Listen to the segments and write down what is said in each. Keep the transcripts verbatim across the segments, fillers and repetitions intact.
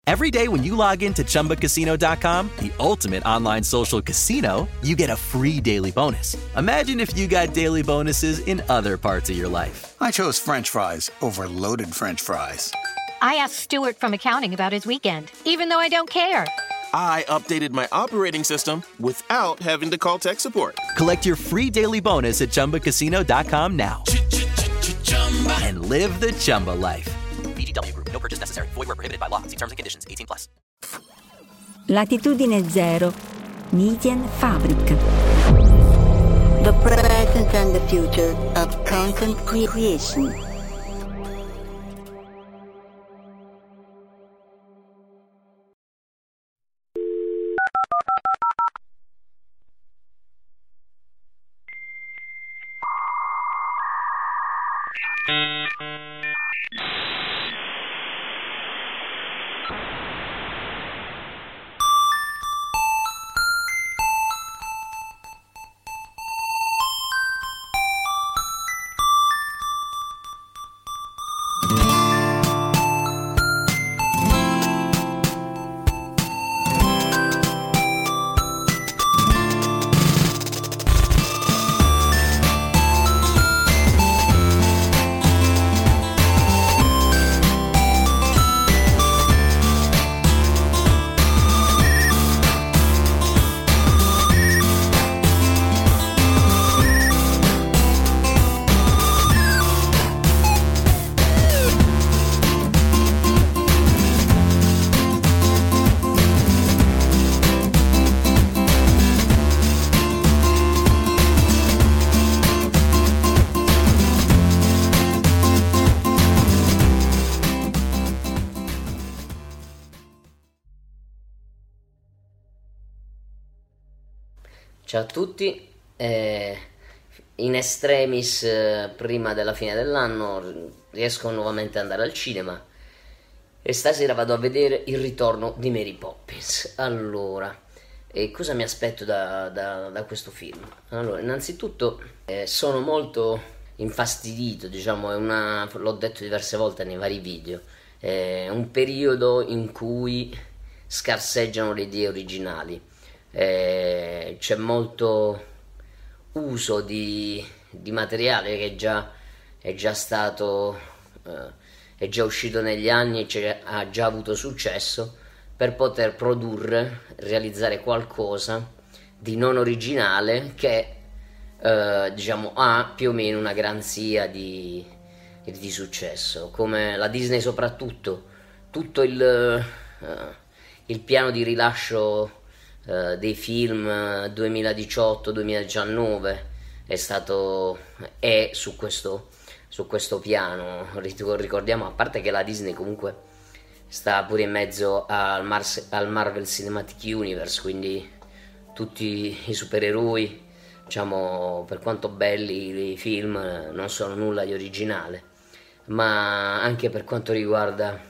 Every day when you log into Chumba Casino dot com, the ultimate online social casino, you get a free daily bonus. Imagine if you got daily bonuses in other parts of your life. I chose French fries over loaded French fries. I asked Stuart from accounting about his weekend, even though I don't care. I updated my operating system without having to call tech support. Collect your free daily bonus at Chumba Casino dot com now. And live the Chumba life. V G W Group. No purchase necessary. Void where prohibited by law. See terms and conditions. eighteen plus. Latitudine zero. Median Fabric. The present and the future of content creation. Ciao a tutti, eh, in extremis eh, prima della fine dell'anno riesco nuovamente ad andare al cinema e stasera vado a vedere Il ritorno di Mary Poppins. Allora, e cosa mi aspetto da, da, da questo film? Allora, innanzitutto eh, sono molto infastidito, diciamo, è una, l'ho detto diverse volte nei vari video, è un periodo in cui scarseggiano le idee originali. Eh, c'è molto uso di, di materiale che già, è già stato eh, è già uscito negli anni e ha già avuto successo, per poter produrre, realizzare qualcosa di non originale che eh, diciamo ha più o meno una garanzia di, di successo, come la Disney. Soprattutto tutto il, eh, il piano di rilascio Uh, dei film duemiladiciotto duemiladiciannove è stato è su questo su questo piano. Ricordiamo, a parte che la Disney comunque sta pure in mezzo al, Mars, al Marvel Cinematic Universe, quindi tutti i supereroi, diciamo, per quanto belli i film, non sono nulla di originale. Ma anche per quanto riguarda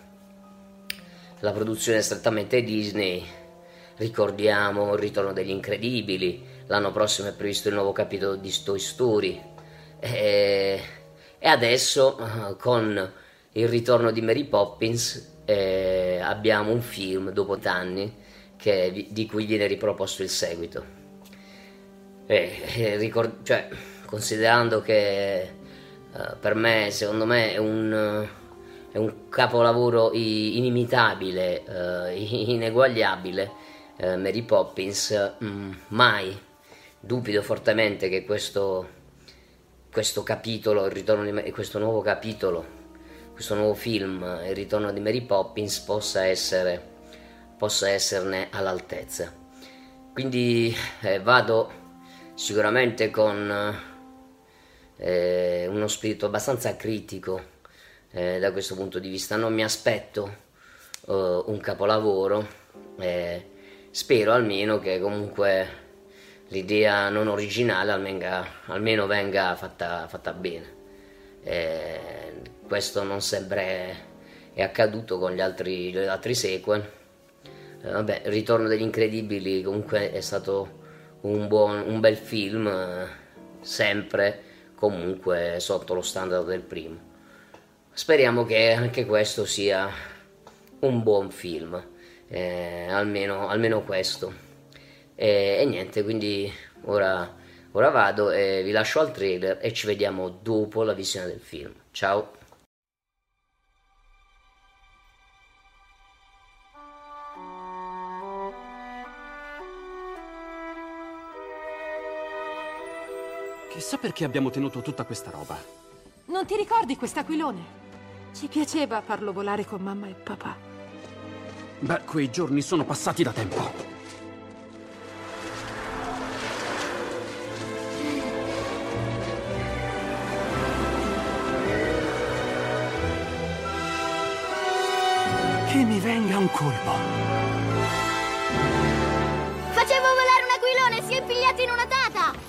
la produzione strettamente Disney, ricordiamo Il ritorno degli Incredibili, l'anno prossimo è previsto il nuovo capitolo di Toy Story e, e adesso con Il ritorno di Mary Poppins eh, abbiamo un film dopo anni che, di cui viene riproposto il seguito. E, e ricord- cioè, considerando che eh, per me, secondo me, è un, è un capolavoro inimitabile, eh, ineguagliabile, Uh, Mary Poppins, mm, mai dubito fortemente che questo, questo capitolo, il ritorno di, questo nuovo capitolo, questo nuovo film, Il ritorno di Mary Poppins, possa essere possa esserne all'altezza. Quindi eh, vado sicuramente con eh, uno spirito abbastanza critico eh, da questo punto di vista. Non mi aspetto uh, un capolavoro, eh, spero almeno che comunque l'idea non originale almeno, almeno venga fatta, fatta bene. Eh, questo non sempre è accaduto con gli altri, gli altri sequel. Eh, vabbè, Il ritorno degli Incredibili comunque è stato un, buon, un bel film, eh, sempre comunque sotto lo standard del primo. Speriamo che anche questo sia un buon film, eh, almeno, almeno questo. E, e niente, quindi ora, ora vado e vi lascio al trailer e ci vediamo dopo la visione del film. Ciao! Chissà perché abbiamo tenuto tutta questa roba. Non ti ricordi quest'aquilone? Ci piaceva farlo volare con mamma e papà. Beh, quei giorni sono passati da tempo. Che mi venga un colpo. Facevo volare un aquilone, si è impigliato in una tata!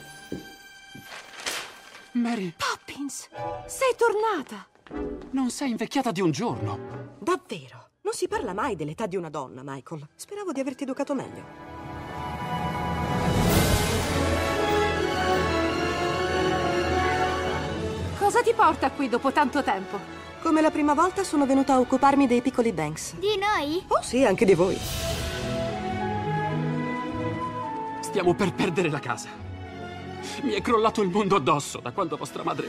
Mary... Poppins, sei tornata! Non sei invecchiata di un giorno. Davvero? Non si parla mai dell'età di una donna, Michael. Speravo di averti educato meglio. Cosa ti porta qui dopo tanto tempo? Come la prima volta sono venuta a occuparmi dei piccoli Banks. Di noi? Oh sì, anche di voi. Stiamo per perdere la casa. Mi è crollato il mondo addosso da quando vostra madre...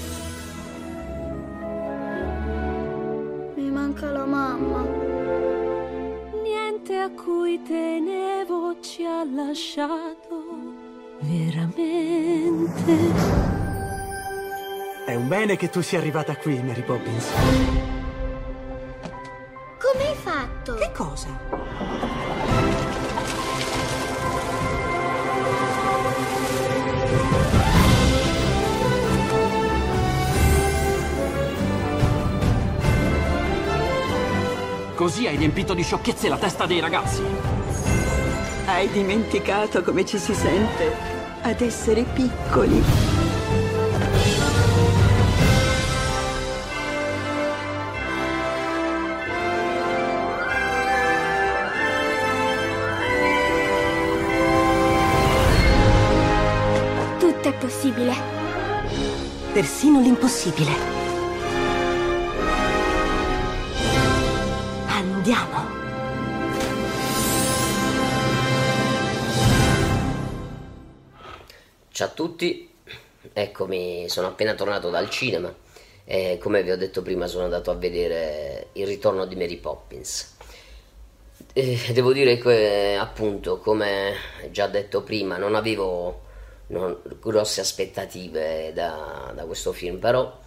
Mi manca la mamma. Niente a cui tenevo ci ha lasciato veramente. È un bene che tu sia arrivata qui, Mary Poppins. Come hai fatto? Che cosa? Così hai riempito di sciocchezze la testa dei ragazzi. Hai dimenticato come ci si sente ad essere piccoli. Tutto è possibile. Persino l'impossibile. Andiamo. Ciao a tutti, eccomi, sono appena tornato dal cinema e come vi ho detto prima sono andato a vedere Il ritorno di Mary Poppins. E devo dire che appunto, come già detto prima, non avevo non, grosse aspettative da, da questo film, però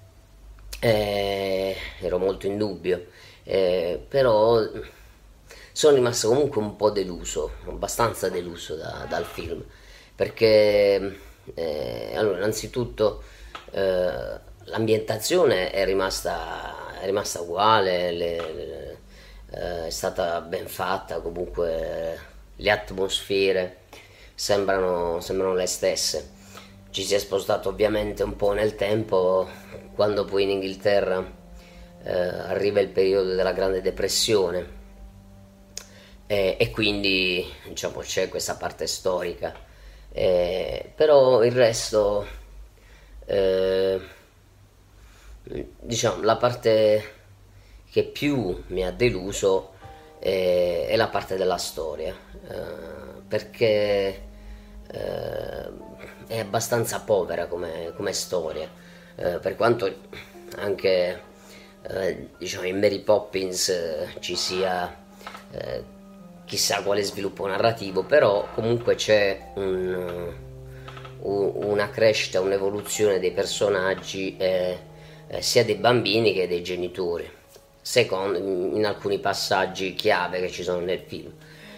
eh, ero molto in dubbio. Eh, però sono rimasto comunque un po' deluso, abbastanza deluso da, dal film, perché eh, allora innanzitutto eh, l'ambientazione è rimasta, è rimasta uguale, le, le, eh, è stata ben fatta, comunque le atmosfere sembrano, sembrano le stesse. Ci si è spostato ovviamente un po' nel tempo, quando poi in Inghilterra Eh, arriva il periodo della Grande Depressione eh, e quindi diciamo c'è questa parte storica, eh, però il resto eh, diciamo la parte che più mi ha deluso eh, è la parte della storia, eh, perché eh, è abbastanza povera come, come storia, eh, per quanto anche Eh, diciamo in Mary Poppins eh, ci sia eh, chissà quale sviluppo narrativo, però comunque c'è un, un, una crescita, un'evoluzione dei personaggi eh, eh, sia dei bambini che dei genitori, secondo in alcuni passaggi chiave che ci sono nel film.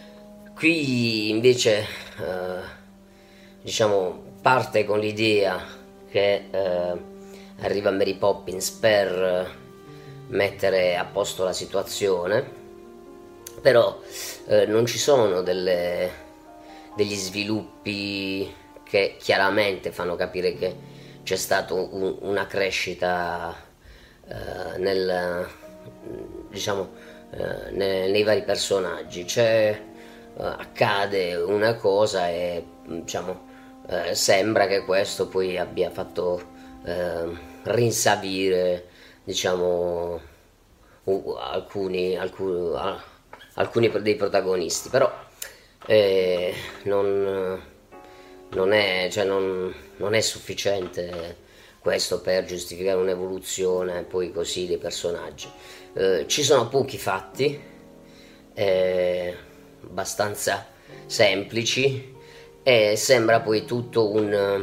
Qui invece eh, diciamo parte con l'idea che eh, arriva Mary Poppins per mettere a posto la situazione, però eh, non ci sono delle, degli sviluppi che chiaramente fanno capire che c'è stata un, una crescita eh, nel, diciamo, eh, nei, nei vari personaggi. C'è, eh, accade una cosa e diciamo, eh, sembra che questo poi abbia fatto eh, rinsavire diciamo uh, alcuni, alcuni, uh, alcuni dei protagonisti, però eh, non, non, è, cioè non, non è sufficiente questo per giustificare un'evoluzione poi così dei personaggi. Eh, ci sono pochi fatti eh, abbastanza semplici e sembra poi tutto un,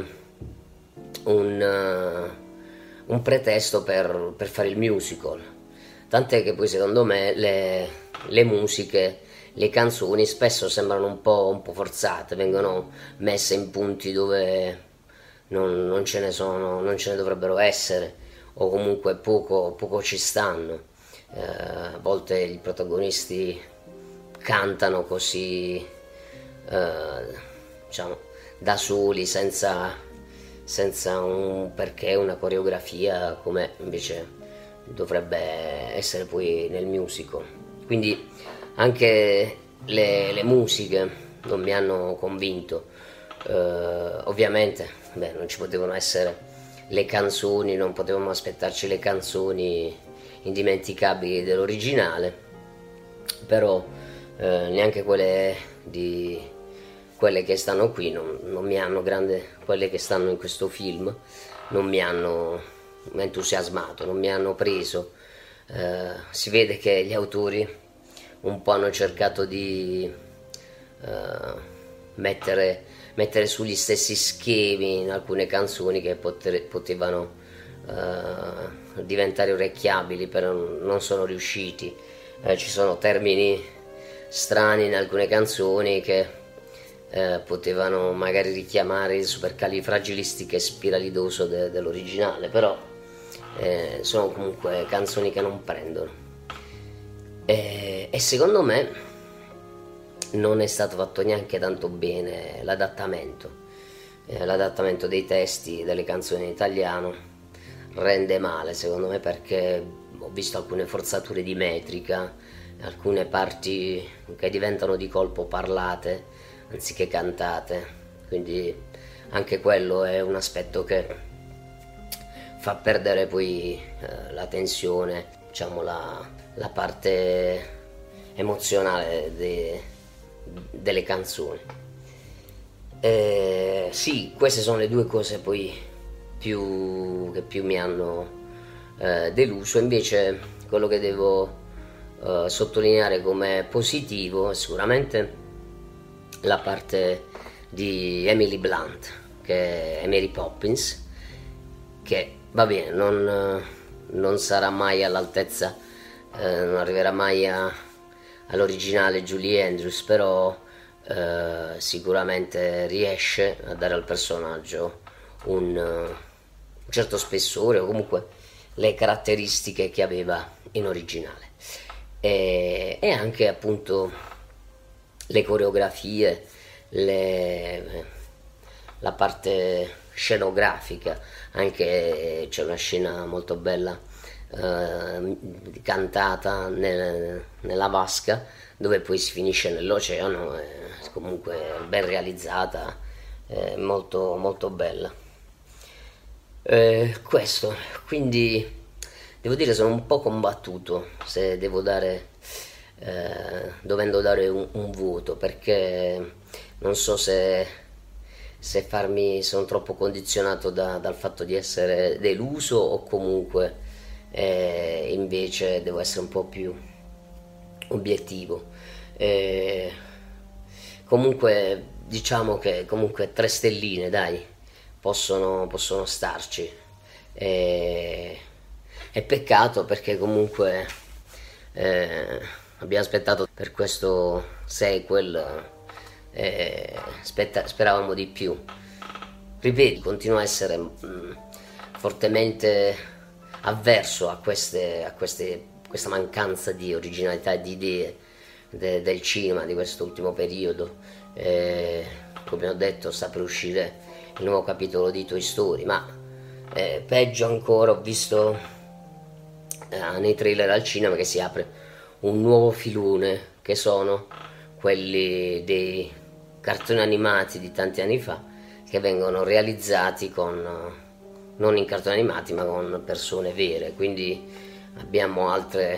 un, un pretesto per, per fare il musical, tant'è che poi secondo me le, le musiche, le canzoni spesso sembrano un po', un po' forzate, vengono messe in punti dove non, non ce ne sono, non ce ne dovrebbero essere, o comunque poco, poco ci stanno. Eh, a volte i protagonisti cantano così eh, diciamo da soli, senza, senza un perché, una coreografia, come invece dovrebbe essere poi nel musical. Quindi anche le, le musiche non mi hanno convinto. Eh, ovviamente beh, non ci potevano essere le canzoni, non potevamo aspettarci le canzoni indimenticabili dell'originale, però eh, neanche quelle di quelle che stanno qui non, non mi hanno grande, quelle che stanno in questo film non mi hanno entusiasmato, non mi hanno preso. Eh, si vede che gli autori un po' hanno cercato di eh, mettere, mettere sugli stessi schemi in alcune canzoni che potere, potevano eh, diventare orecchiabili, però non sono riusciti. Eh, ci sono termini strani in alcune canzoni che eh, potevano magari richiamare il supercalifragilistichespiralidoso de, dell'originale, però eh, sono comunque canzoni che non prendono. E, e secondo me non è stato fatto neanche tanto bene l'adattamento. Eh, l'adattamento dei testi delle canzoni in italiano rende male, secondo me, perché ho visto alcune forzature di metrica, alcune parti che diventano di colpo parlate anziché cantate, quindi anche quello è un aspetto che fa perdere poi eh, la tensione, diciamo la, la parte emozionale de, delle canzoni. Eh, sì, queste sono le due cose poi più, che più mi hanno eh, deluso. Invece quello che devo eh, sottolineare come positivo è sicuramente la parte di Emily Blunt, che è Mary Poppins, che va bene, non, non sarà mai all'altezza, eh, non arriverà mai a, all'originale Julie Andrews, però eh, sicuramente riesce a dare al personaggio un, un certo spessore, o comunque le caratteristiche che aveva in originale, e, e anche appunto le coreografie, le, la parte scenografica. Anche c'è una scena molto bella eh, cantata nel, nella vasca, dove poi si finisce nell'oceano, è comunque ben realizzata, è molto molto bella. Eh, questo, quindi devo dire sono un po' combattuto se devo dare eh, dovendo dare un, un voto, perché non so se se farmi, sono troppo condizionato da, dal fatto di essere deluso, o comunque eh, invece devo essere un po' più obiettivo. Eh, comunque diciamo che comunque tre stelline, dai, possono, possono starci. Eh, è peccato perché comunque eh, abbiamo aspettato per questo sequel, eh, spetta, speravamo di più. Ripeto, continuo a essere mh, fortemente avverso a queste, a queste, questa mancanza di originalità e di idee de, del cinema di quest'ultimo periodo. Eh, come ho detto, sta per uscire il nuovo capitolo di Toy Story, ma eh, peggio ancora, ho visto eh, nei trailer al cinema che si apre un nuovo filone, che sono quelli dei cartoni animati di tanti anni fa, che vengono realizzati con, non in cartoni animati, ma con persone vere. Quindi abbiamo altre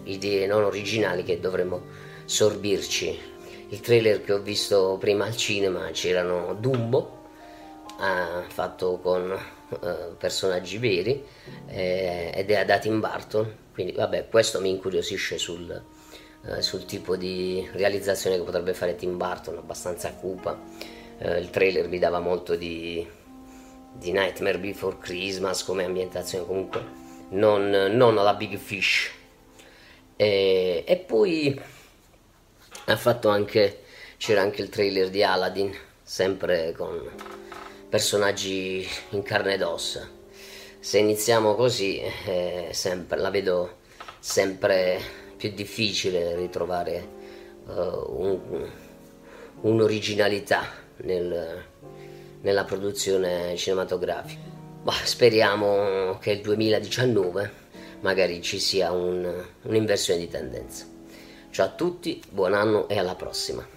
idee non originali che dovremmo sorbirci. Il trailer che ho visto prima al cinema c'erano Dumbo, eh, fatto con eh, personaggi veri, eh, ed è da Tim Burton, quindi vabbè, questo mi incuriosisce sul, eh, sul tipo di realizzazione che potrebbe fare Tim Burton, abbastanza cupa. Eh, il trailer vi dava molto di, di Nightmare Before Christmas come ambientazione, comunque non, non alla Big Fish. E, e poi ha fatto anche, c'era anche il trailer di Aladdin, sempre con personaggi in carne ed ossa. Se iniziamo così, eh, sempre, la vedo sempre più difficile ritrovare uh, un, un'originalità nel, nella produzione cinematografica. Bah, speriamo che il duemiladiciannove magari ci sia un, un'inversione di tendenza. Ciao a tutti, buon anno e alla prossima.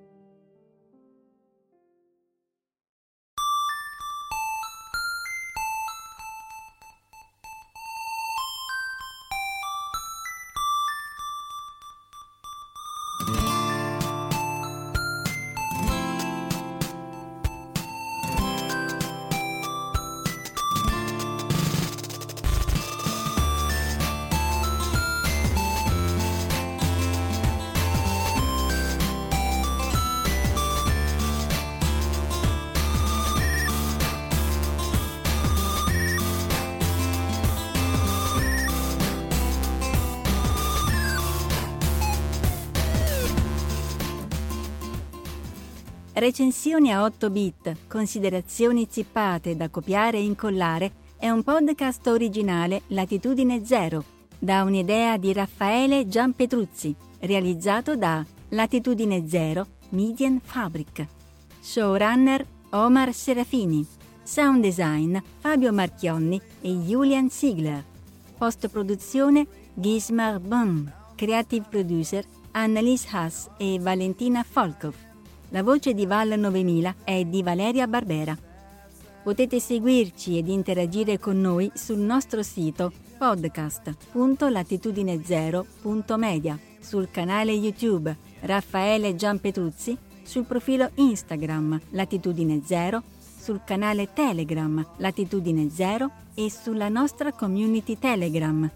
Recensioni a otto bit, considerazioni zippate da copiare e incollare è un podcast originale Latitudine Zero, da un'idea di Raffaele Giampetruzzi, realizzato da Latitudine Zero Median Fabric. Showrunner Omar Serafini. Sound design Fabio Marchionni e Julian Ziegler. Post-produzione Gismar Bum. Creative producer Annalise Haas e Valentina Volkov. La voce di Val novemila è di Valeria Barbera. Potete seguirci ed interagire con noi sul nostro sito podcast punto latitudine zero punto media, sul canale YouTube Raffaele Giampetruzzi, sul profilo Instagram Latitudine Zero, sul canale Telegram Latitudine Zero e sulla nostra community Telegram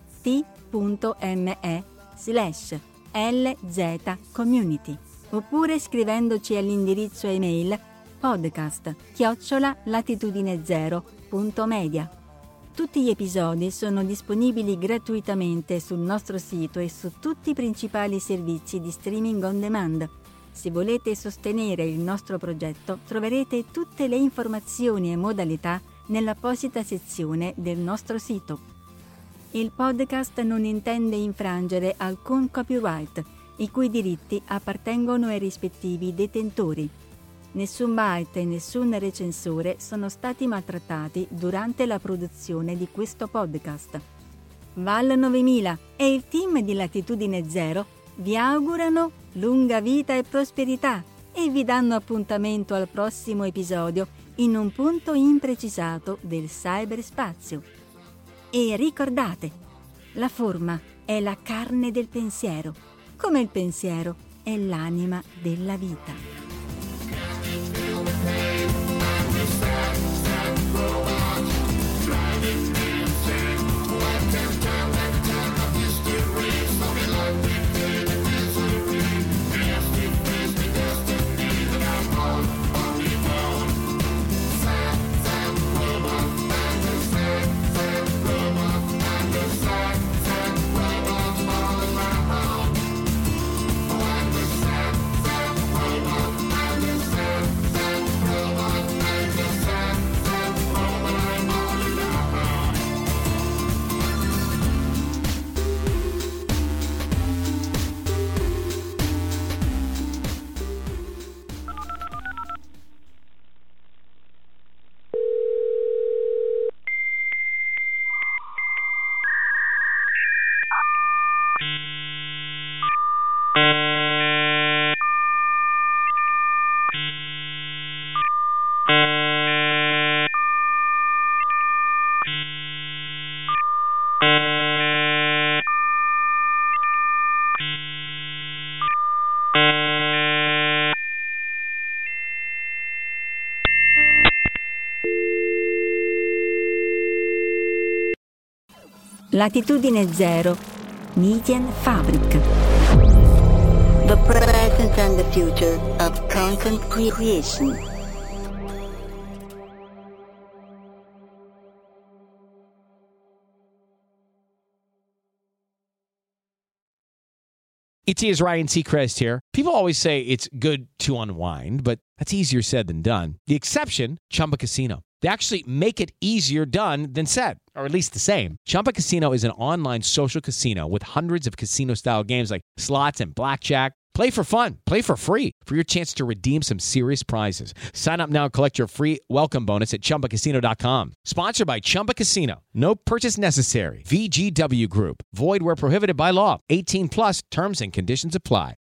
t.me slash lz community. Oppure scrivendoci all'indirizzo email podcast chiocciola latitudine zero punto media. Tutti gli episodi sono disponibili gratuitamente sul nostro sito e su tutti i principali servizi di streaming on demand. Se volete sostenere il nostro progetto, troverete tutte le informazioni e modalità nell'apposita sezione del nostro sito. Il podcast non intende infrangere alcun copyright, i cui diritti appartengono ai rispettivi detentori. Nessun byte e nessun recensore sono stati maltrattati durante la produzione di questo podcast. Val novemila e il team di Latitudine Zero vi augurano lunga vita e prosperità e vi danno appuntamento al prossimo episodio in un punto imprecisato del cyberspazio. E ricordate, la forma è la carne del pensiero, come il pensiero è l'anima della vita. Robot. Latitudine Zero, Medienfabrik. The present and the future of content creation. It is Ryan Seacrest here. People always say it's good to unwind, but that's easier said than done. The exception, Chumba Casino. They actually make it easier done than said, or at least the same. Chumba Casino is an online social casino with hundreds of casino-style games like slots and blackjack. Play for fun. Play for free for your chance to redeem some serious prizes. Sign up now and collect your free welcome bonus at Chumba Casino dot com. Sponsored by Chumba Casino. No purchase necessary. V G W Group. Void where prohibited by law. eighteen plus terms and conditions apply.